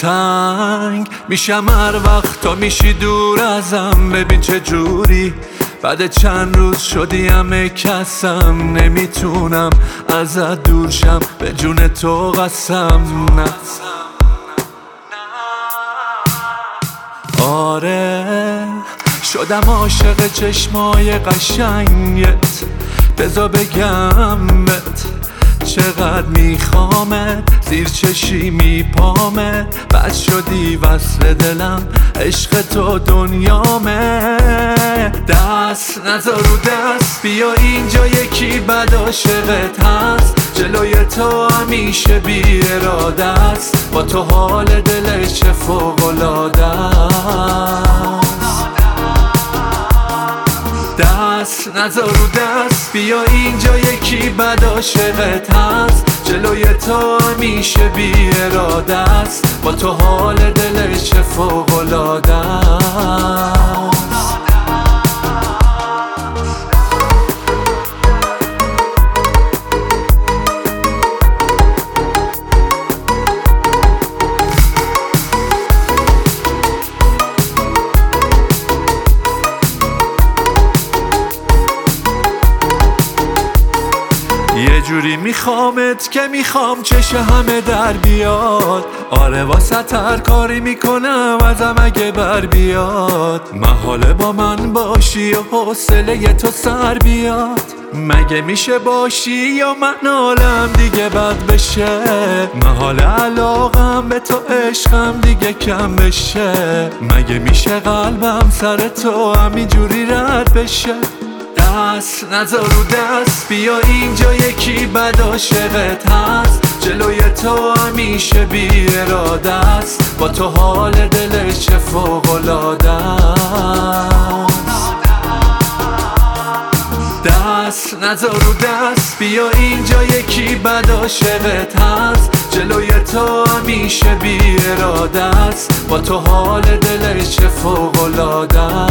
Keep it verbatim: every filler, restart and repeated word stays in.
تنگ میشم هر وقت تا میشی دور ازم. ببین چه جوری بعد چند روز شدی همه کسم. نمیتونم ازت دور شم، به جون تو قسم. نه آره شدم عاشق چشمای قشنگت. بذار بگم بهت چقدر میخوامت، زیر چشی میپامت. بس شدی وصل دلم، عشق تو دنیامه. دست نذار رو دست، بیا اینجا یکی بد عاشقت هست. جلوی تو همیشه بی اراده است، با تو حال دلش چه فوق‌العاده است. دست نذار رو دست، بیا اینجا یکی بد عاشقت هست. جلوی تو همیشه بی اراده است، با تو حال دلش چه فوق‌العاده است. یه جوری میخوامت که میخوام چش همه در بیاد. آره واسه هر کاری میکنم ازم اگه بر بیاد. محاله با من باشی و حوصله تو سر بیاد. مگه میشه باشی یا من حالم دیگه بد بشه. محاله علاقم به تو عشقم دیگه کم بشه. مگه میشه قلبم سر تو همینجوری رد بشه. دست نذار رو دست، بیا اینجا یکی بد عاشقت هست. جلوی تو همیشه بی اراده است، با تو حال دلش چه فوق‌العاده است. دست نذار رو دست، بیا اینجا یکی بد عاشقت هست. جلوی تو همیشه بی اراده است، با تو حال دلش چه فوق‌العاده است.